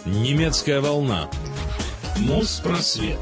Немецкая волна. Моспросвет.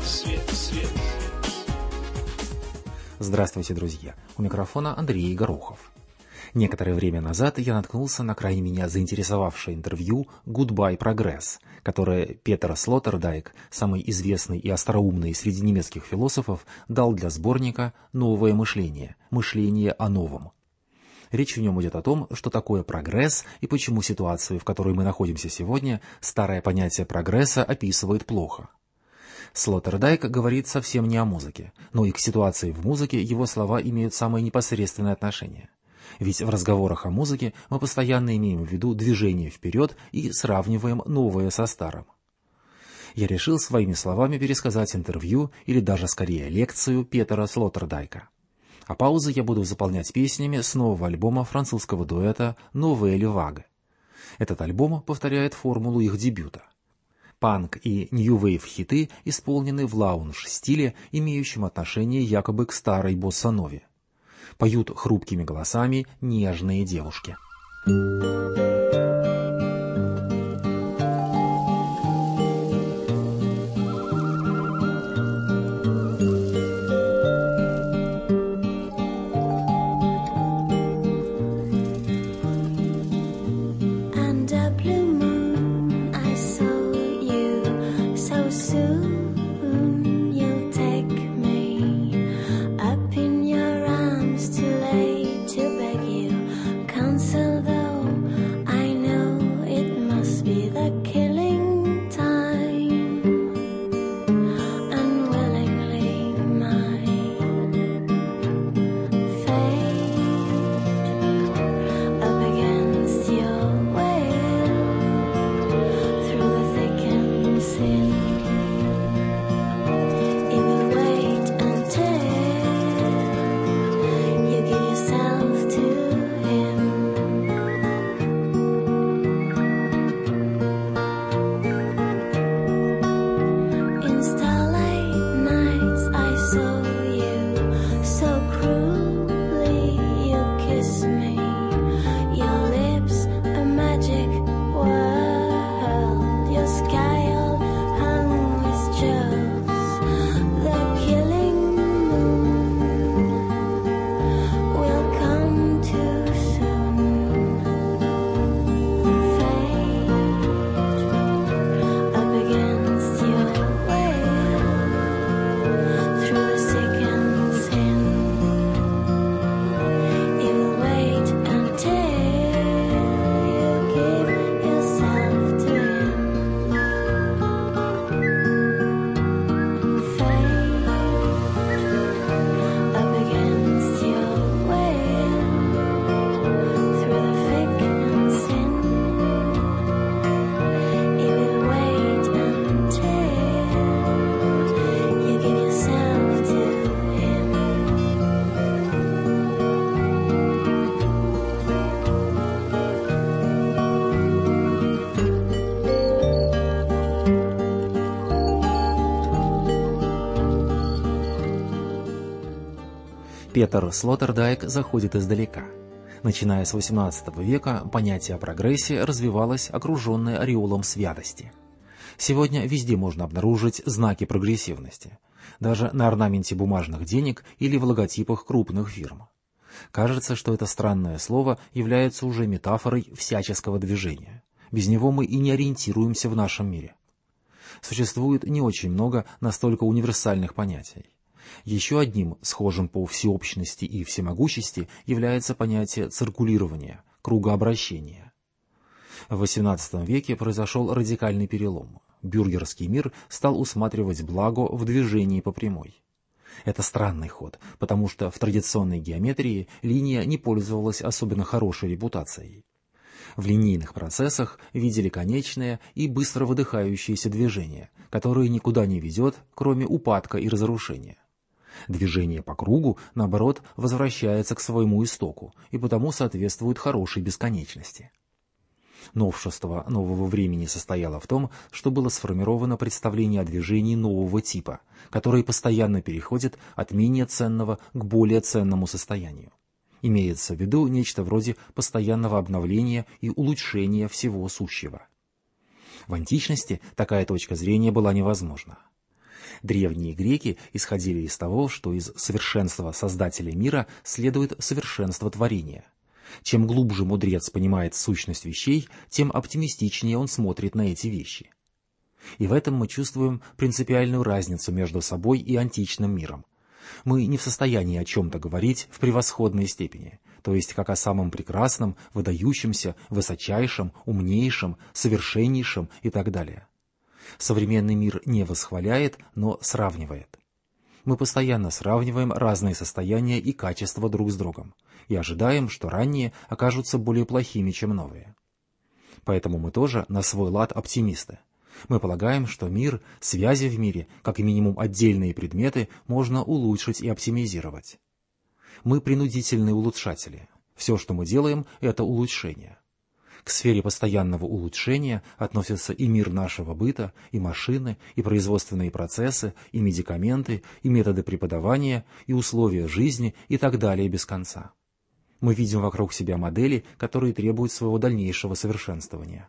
Здравствуйте, друзья! У микрофона Андрей Горохов. Некоторое время назад я наткнулся на крайне меня заинтересовавшее интервью «Goodbye Progress», которое Петер Слоттердайк, самый известный и остроумный среди немецких философов, дал для сборника «Новое мышление. Мышление о новом». Речь в нем идет о том, что такое прогресс и почему ситуацию, в которой мы находимся сегодня, старое понятие прогресса описывает плохо. Слоттердайк говорит совсем не о музыке, но и к ситуации в музыке его слова имеют самое непосредственное отношение. Ведь в разговорах о музыке мы постоянно имеем в виду движение вперед и сравниваем новое со старым. Я решил своими словами пересказать интервью, или даже скорее лекцию Петера Слоттердайка. А паузы я буду заполнять песнями с нового альбома французского дуэта «Nouvelle Vague». Этот альбом повторяет формулу их дебюта. Панк и нью-вейв хиты исполнены в лаунж-стиле, имеющем отношение якобы к старой босса-нове. Поют хрупкими голосами нежные девушки. Петер Слоттердайк заходит издалека. Начиная с XVIII века понятие о прогрессе развивалось, окруженное ореолом святости. Сегодня везде можно обнаружить знаки прогрессивности, даже на орнаменте бумажных денег или в логотипах крупных фирм. Кажется, что это странное слово является уже метафорой всяческого движения. Без него мы и не ориентируемся в нашем мире. Существует не очень много настолько универсальных понятий. Еще одним, схожим по всеобщности и всемогущести, является понятие циркулирования, кругообращения. В XVIII веке произошел радикальный перелом. Бюргерский мир стал усматривать благо в движении по прямой. Это странный ход, потому что в традиционной геометрии линия не пользовалась особенно хорошей репутацией. В линейных процессах видели конечное и быстро выдыхающееся движение, которое никуда не ведет, кроме упадка и разрушения. Движение по кругу, наоборот, возвращается к своему истоку и потому соответствует хорошей бесконечности. Новшество нового времени состояло в том, что было сформировано представление о движении нового типа, которое постоянно переходит от менее ценного к более ценному состоянию. Имеется в виду нечто вроде постоянного обновления и улучшения всего сущего. В античности такая точка зрения была невозможна. Древние греки исходили из того, что из совершенства Создателя мира следует совершенство творения. Чем глубже мудрец понимает сущность вещей, тем оптимистичнее он смотрит на эти вещи. И в этом мы чувствуем принципиальную разницу между собой и античным миром. Мы не в состоянии о чем-то говорить в превосходной степени, то есть как о самом прекрасном, выдающемся, высочайшем, умнейшем, совершеннейшем и так далее. Современный мир не восхваляет, но сравнивает. Мы постоянно сравниваем разные состояния и качества друг с другом и ожидаем, что ранние окажутся более плохими, чем новые. Поэтому мы тоже на свой лад оптимисты. Мы полагаем, что мир, связи в мире, как и минимум отдельные предметы, можно улучшить и оптимизировать. Мы принудительные улучшатели. Все, что мы делаем, это улучшение. К сфере постоянного улучшения относятся и мир нашего быта, и машины, и производственные процессы, и медикаменты, и методы преподавания, и условия жизни, и так далее без конца. Мы видим вокруг себя модели, которые требуют своего дальнейшего совершенствования.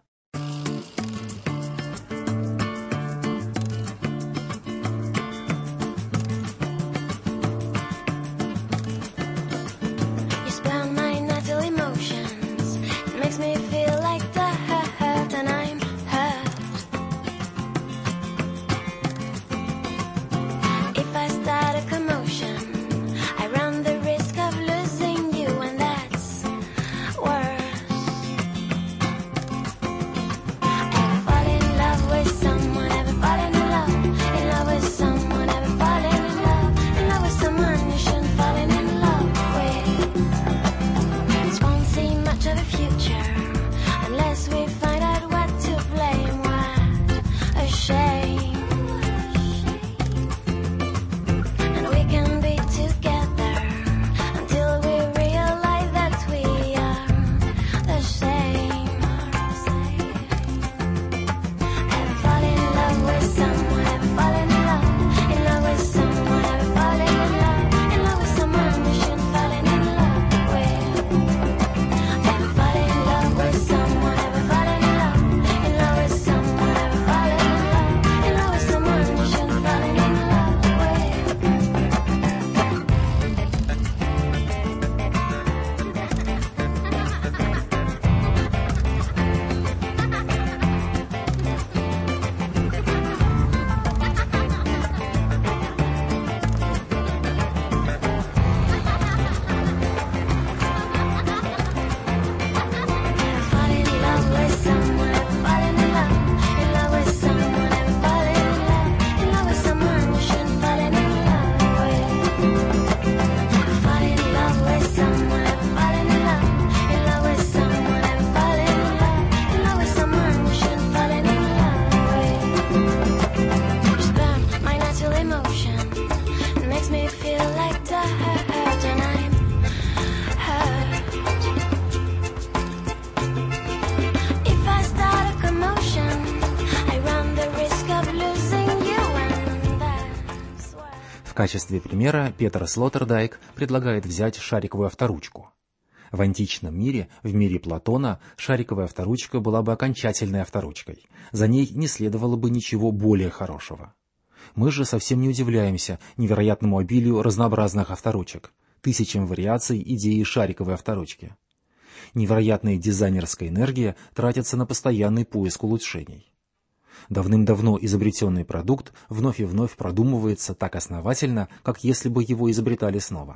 В качестве примера Петер Слоттердайк предлагает взять шариковую авторучку. В античном мире, в мире Платона, шариковая авторучка была бы окончательной авторучкой. За ней не следовало бы ничего более хорошего. Мы же совсем не удивляемся невероятному обилию разнообразных авторучек, тысячам вариаций идеи шариковой авторучки. Невероятная дизайнерская энергия тратится на постоянный поиск улучшений. Давным-давно изобретенный продукт вновь и вновь продумывается так основательно, как если бы его изобретали снова.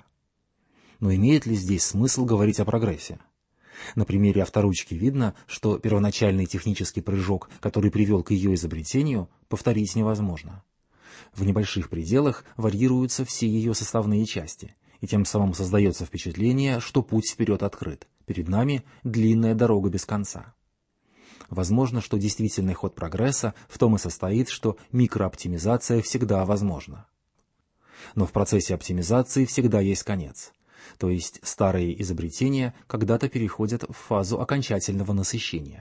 Но имеет ли здесь смысл говорить о прогрессе? На примере авторучки видно, что первоначальный технический прыжок, который привел к ее изобретению, повторить невозможно. В небольших пределах варьируются все ее составные части, и тем самым создается впечатление, что путь вперед открыт, перед нами длинная дорога без конца. Возможно, что действительный ход прогресса в том и состоит, что микрооптимизация всегда возможна. Но в процессе оптимизации всегда есть конец, то есть старые изобретения когда-то переходят в фазу окончательного насыщения.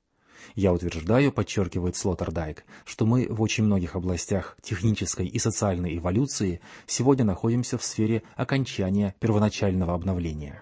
Я утверждаю, подчеркивает Слоттердайк, что мы в очень многих областях технической и социальной эволюции сегодня находимся в сфере окончания первоначального обновления.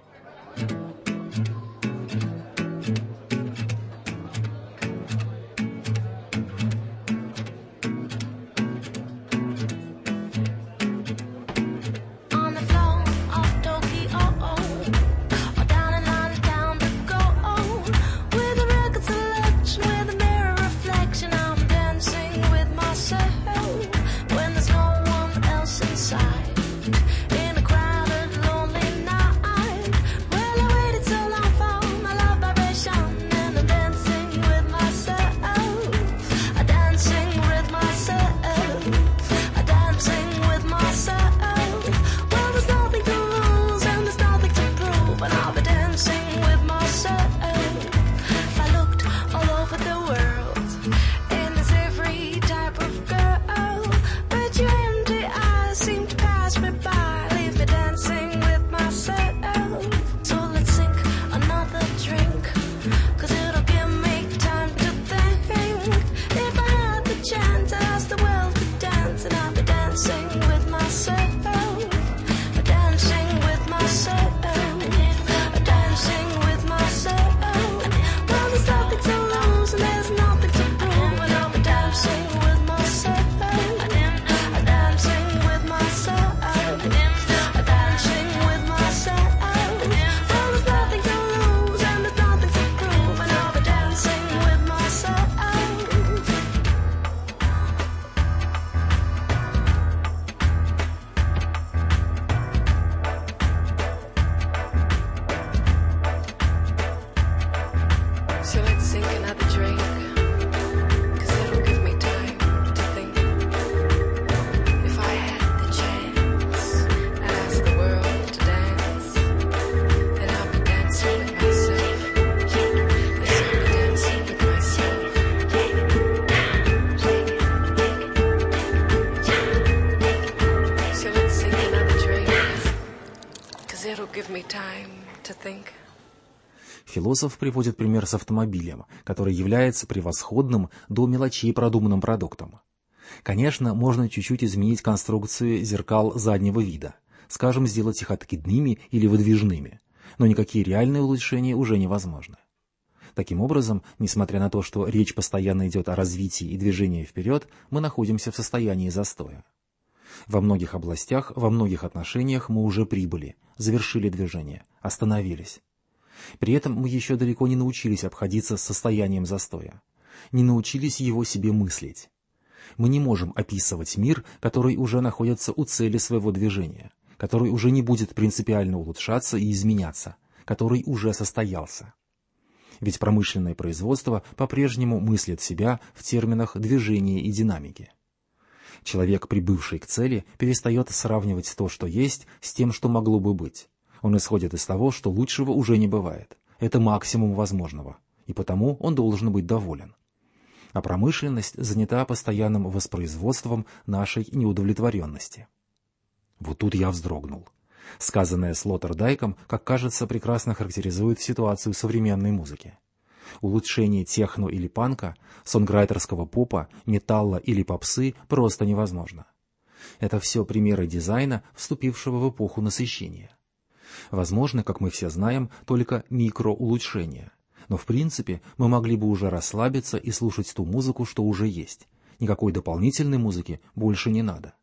time to think. Философ приводит пример с автомобилем, который является превосходным до мелочей продуманным продуктом. Конечно, можно чуть-чуть изменить конструкцию зеркал заднего вида, скажем, сделать их откидными или выдвижными, но никакие реальные улучшения уже невозможны. Таким образом, несмотря на то, что речь постоянно идет о развитии и движении вперед, мы находимся в состоянии застоя. Во многих областях, во многих отношениях мы уже прибыли, завершили движение, остановились. При этом мы еще далеко не научились обходиться с состоянием застоя, не научились его себе мыслить. Мы не можем описывать мир, который уже находится у цели своего движения, который уже не будет принципиально улучшаться и изменяться, который уже состоялся. Ведь промышленное производство по-прежнему мыслит себя в терминах движения и динамики. Человек, прибывший к цели, перестает сравнивать то, что есть, с тем, что могло бы быть. Он исходит из того, что лучшего уже не бывает. Это максимум возможного, и потому он должен быть доволен. А промышленность занята постоянным воспроизводством нашей неудовлетворенности. Вот тут я вздрогнул. Сказанное Слоттердайком, как кажется, прекрасно характеризует ситуацию современной музыки. Улучшение техно или панка, сонграйтерского попа, металла или попсы просто невозможно. Это все примеры дизайна, вступившего в эпоху насыщения. Возможно, как мы все знаем, только микроулучшения. Но в принципе мы могли бы уже расслабиться и слушать ту музыку, что уже есть. Никакой дополнительной музыки больше не надо.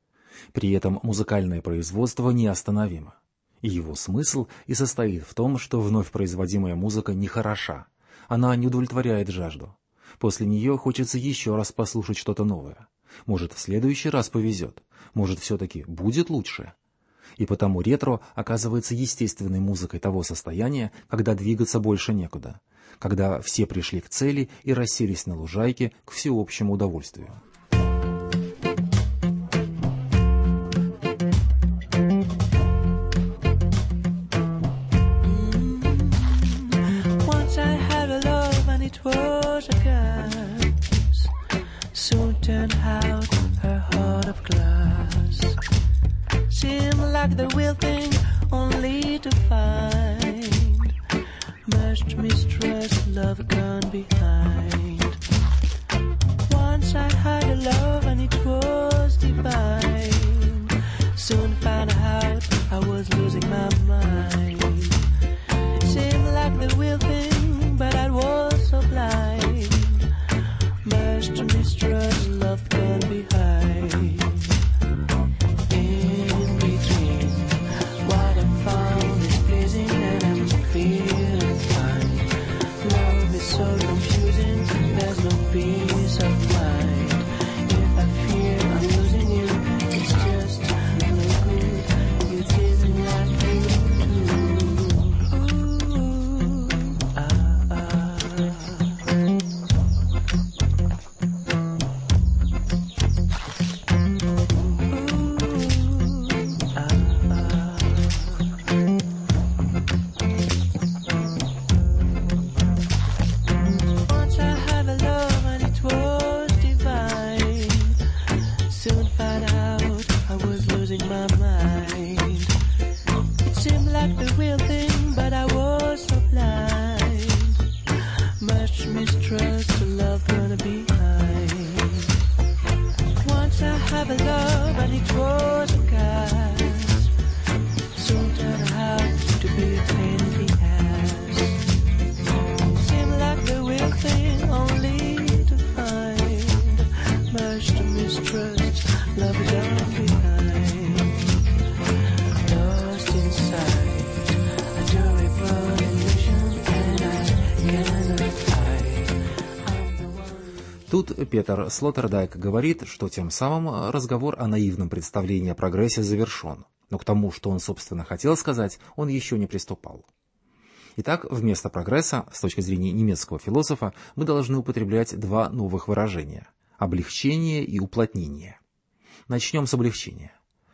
При этом музыкальное производство неостановимо. И его смысл и состоит в том, что вновь производимая музыка нехороша. Она не удовлетворяет жажду. После нее хочется еще раз послушать что-то новое. Может, в следующий раз повезет. Может, все-таки будет лучше. И потому ретро оказывается естественной музыкой того состояния, когда двигаться больше некуда, когда все пришли к цели и расселись на лужайке к всеобщему удовольствию. The real thing only to find much mistrust, love gone behind. Once I had a love and it was divine. Soon found out I was losing my mind. Seemed like the real thing, but I was so blind. Much mistrust, love gone behind. Тут Петер Слоттердайк говорит, что тем самым разговор о наивном представлении о прогрессе завершен, но к тому, что он, собственно, хотел сказать, он еще не приступал. Итак, вместо прогресса, с точки зрения немецкого философа, мы должны употреблять два новых выражения – облегчение и уплотнение. Начнем с облегчения.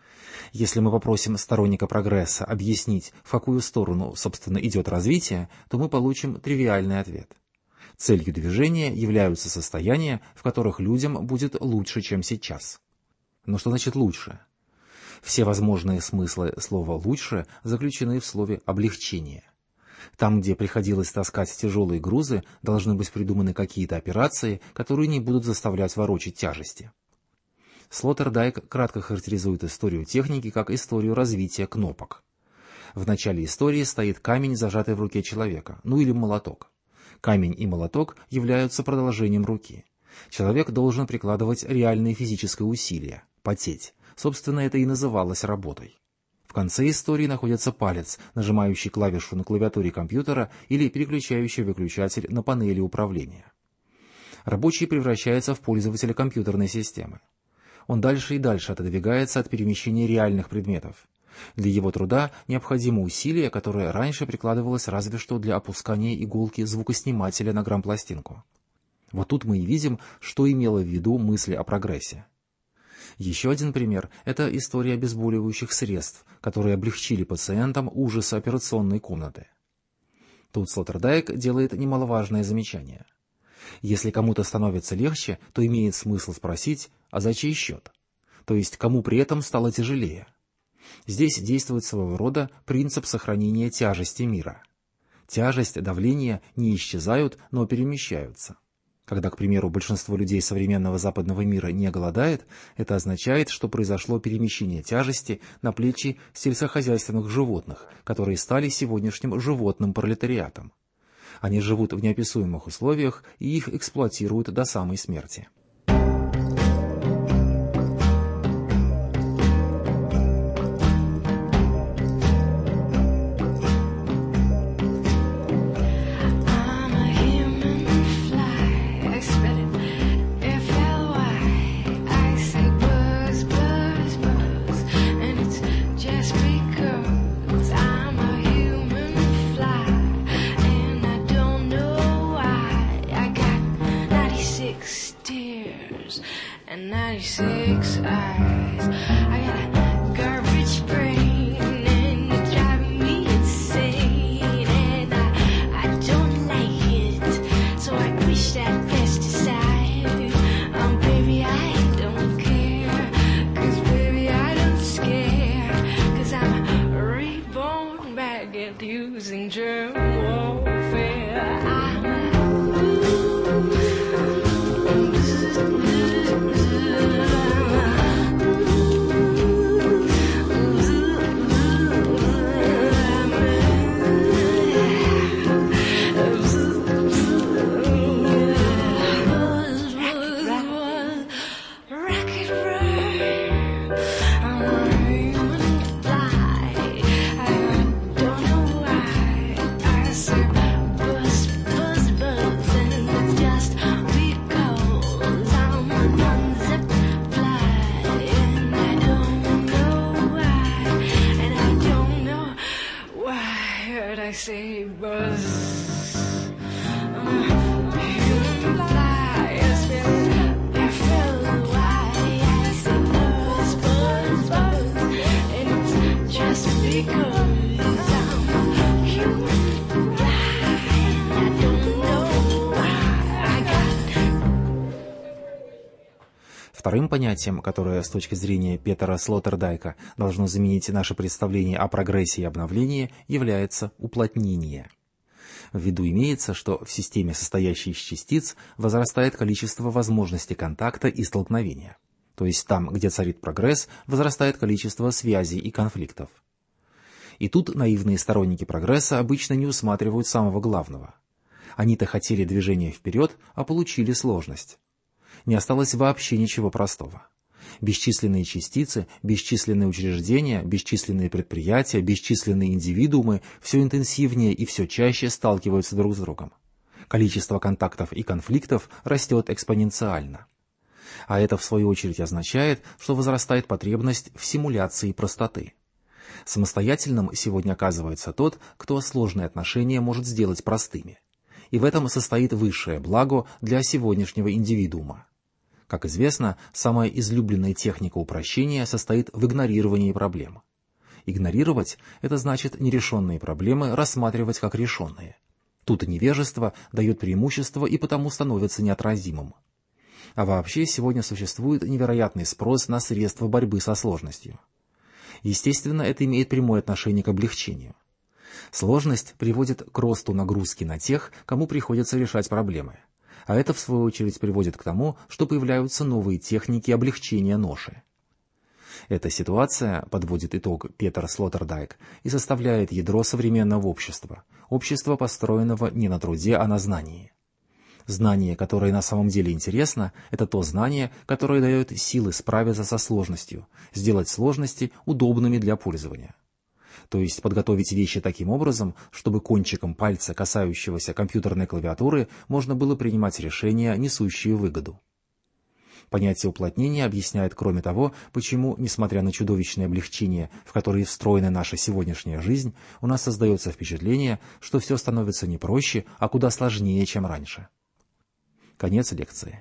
Если мы попросим сторонника прогресса объяснить, в какую сторону, собственно, идет развитие, то мы получим тривиальный ответ. Целью движения являются состояния, в которых людям будет лучше, чем сейчас. Но что значит лучше? Все возможные смыслы слова «лучше» заключены в слове «облегчение». Там, где приходилось таскать тяжелые грузы, должны быть придуманы какие-то операции, которые не будут заставлять ворочать тяжести. Слоттердайк кратко характеризует историю техники как историю развития кнопок. В начале истории стоит камень, зажатый в руке человека, или молоток. Камень и молоток являются продолжением руки. Человек должен прикладывать реальные физические усилия, потеть. Собственно, это и называлось работой. В конце истории находится палец, нажимающий клавишу на клавиатуре компьютера или переключающий выключатель на панели управления. Рабочий превращается в пользователя компьютерной системы. Он дальше и дальше отодвигается от перемещения реальных предметов. Для его труда необходимо усилие, которое раньше прикладывалось разве что для опускания иголки звукоснимателя на грампластинку. Вот тут мы и видим, что имела в виду мысль о прогрессе. Еще один пример – это история обезболивающих средств, которые облегчили пациентам ужасы операционной комнаты. Тут Слоттердайк делает немаловажное замечание. Если кому-то становится легче, то имеет смысл спросить, а за чей счет? То есть, кому при этом стало тяжелее? Здесь действует своего рода принцип сохранения тяжести мира. Тяжесть, давление не исчезают, но перемещаются. Когда, к примеру, большинство людей современного западного мира не голодает, это означает, что произошло перемещение тяжести на плечи сельскохозяйственных животных, которые стали сегодняшним животным пролетариатом. Они живут в неописуемых условиях, и их эксплуатируют до самой смерти. And 96 eyes. I got a garbage brain and it's driving me insane, and I don't like it, so I wish that pesticide. Baby, I don't care, 'cause baby, I don't scare, 'cause I'm reborn back at using germ warfare. I say buzz, human flies, I feel why I say buzz, buzz, buzz, and it's just because I'm human fly, I don't know why I got. Вторым понятием, которое с точки зрения Петера Слоттердайка должно заменить наше представление о прогрессе и обновлении, является уплотнение. В виду имеется, что в системе, состоящей из частиц, возрастает количество возможностей контакта и столкновения. То есть там, где царит прогресс, возрастает количество связей и конфликтов. И тут наивные сторонники прогресса обычно не усматривают самого главного. Они-то хотели движения вперед, а получили сложность. Не осталось вообще ничего простого. Бесчисленные частицы, бесчисленные учреждения, бесчисленные предприятия, бесчисленные индивидуумы все интенсивнее и все чаще сталкиваются друг с другом. Количество контактов и конфликтов растет экспоненциально. А это, в свою очередь, означает, что возрастает потребность в симуляции простоты. Самостоятельным сегодня оказывается тот, кто сложные отношения может сделать простыми. И в этом состоит высшее благо для сегодняшнего индивидуума. Как известно, самая излюбленная техника упрощения состоит в игнорировании проблем. Игнорировать – это значит нерешенные проблемы рассматривать как решенные. Тут невежество дает преимущество и потому становится неотразимым. А вообще сегодня существует невероятный спрос на средства борьбы со сложностью. Естественно, это имеет прямое отношение к облегчению. Сложность приводит к росту нагрузки на тех, кому приходится решать проблемы. А это, в свою очередь, приводит к тому, что появляются новые техники облегчения ноши. Эта ситуация, подводит итог Петер Слоттердайк, и составляет ядро современного общества, общества, построенного не на труде, а на знании. Знание, которое на самом деле интересно, это то знание, которое дает силы справиться со сложностью, сделать сложности удобными для пользования. То есть подготовить вещи таким образом, чтобы кончиком пальца, касающегося компьютерной клавиатуры, можно было принимать решения, несущие выгоду. Понятие уплотнения объясняет, кроме того, почему, несмотря на чудовищное облегчение, в которое встроена наша сегодняшняя жизнь, у нас создается впечатление, что все становится не проще, а куда сложнее, чем раньше. Конец лекции.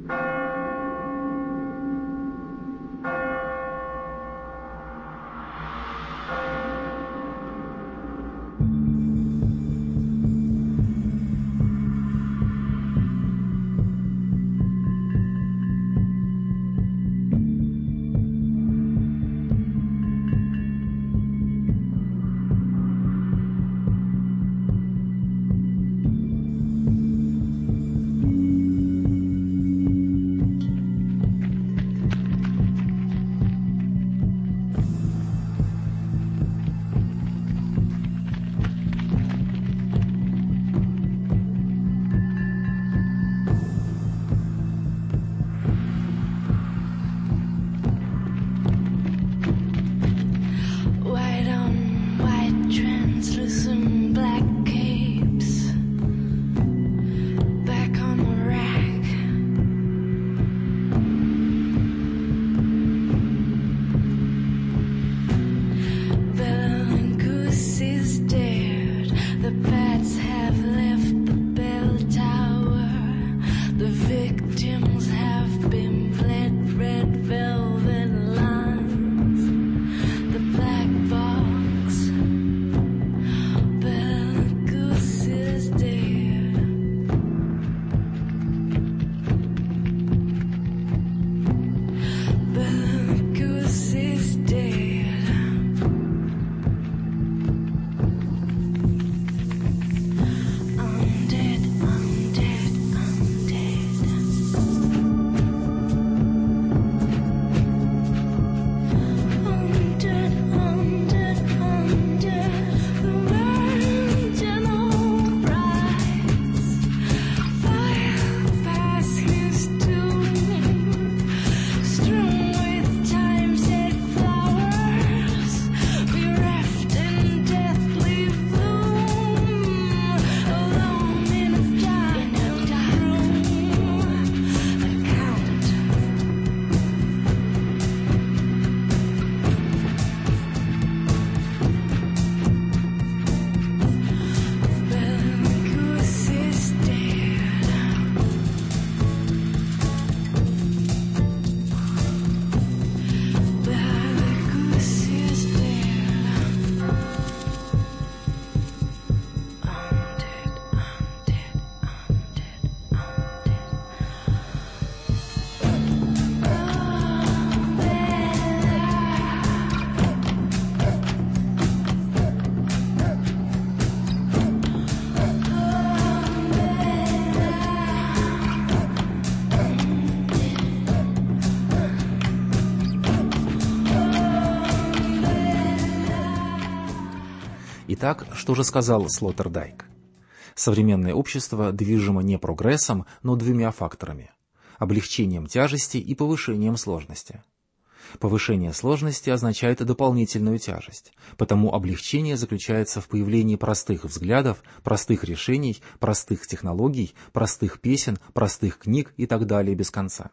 Итак, что же сказал Слоттердайк? Современное общество движимо не прогрессом, но двумя факторами – облегчением тяжести и повышением сложности. Повышение сложности означает дополнительную тяжесть, потому облегчение заключается в появлении простых взглядов, простых решений, простых технологий, простых песен, простых книг и так далее без конца.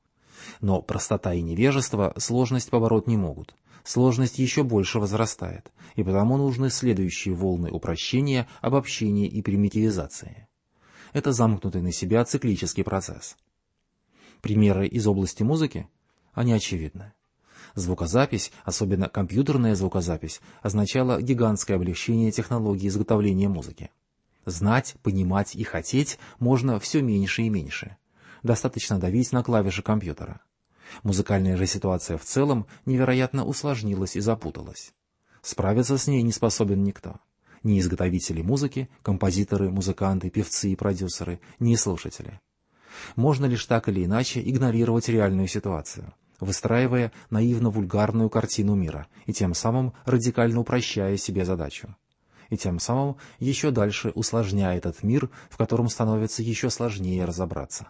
Но простота и невежество сложность побороть не могут. Сложность еще больше возрастает, и потому нужны следующие волны упрощения, обобщения и примитивизации. Это замкнутый на себя циклический процесс. Примеры из области музыки? Они очевидны. Звукозапись, особенно компьютерная звукозапись, означала гигантское облегчение технологии изготовления музыки. Знать, понимать и хотеть можно все меньше и меньше. Достаточно давить на клавиши компьютера. Музыкальная же ситуация в целом невероятно усложнилась и запуталась. Справиться с ней не способен никто. Ни изготовители музыки, композиторы, музыканты, певцы и продюсеры, ни слушатели. Можно лишь так или иначе игнорировать реальную ситуацию, выстраивая наивно-вульгарную картину мира и тем самым радикально упрощая себе задачу. И тем самым еще дальше усложняя этот мир, в котором становится еще сложнее разобраться.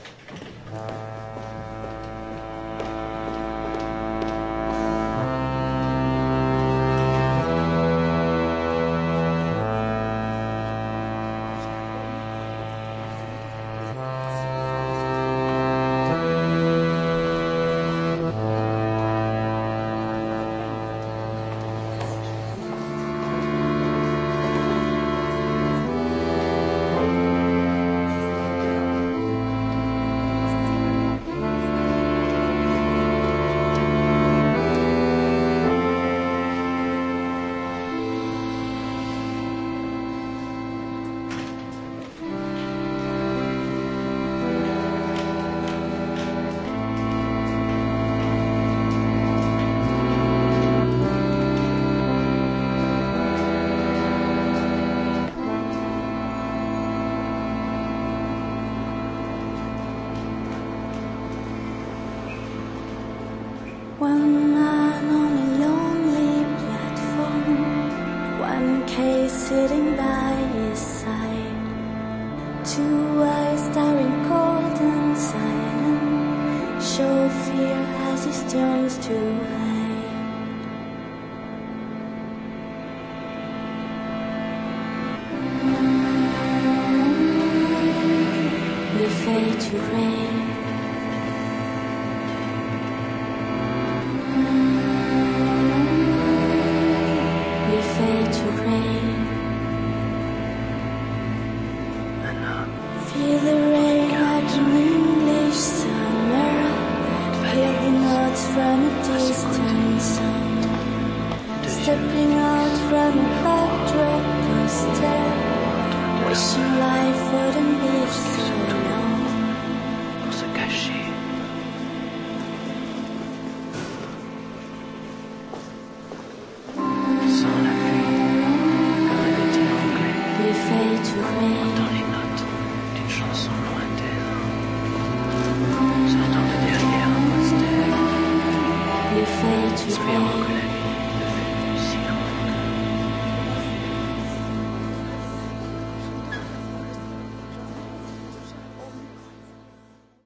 One man on a lonely platform, one case sitting by his side, two eyes staring cold and silent, show fear as he turns to hide.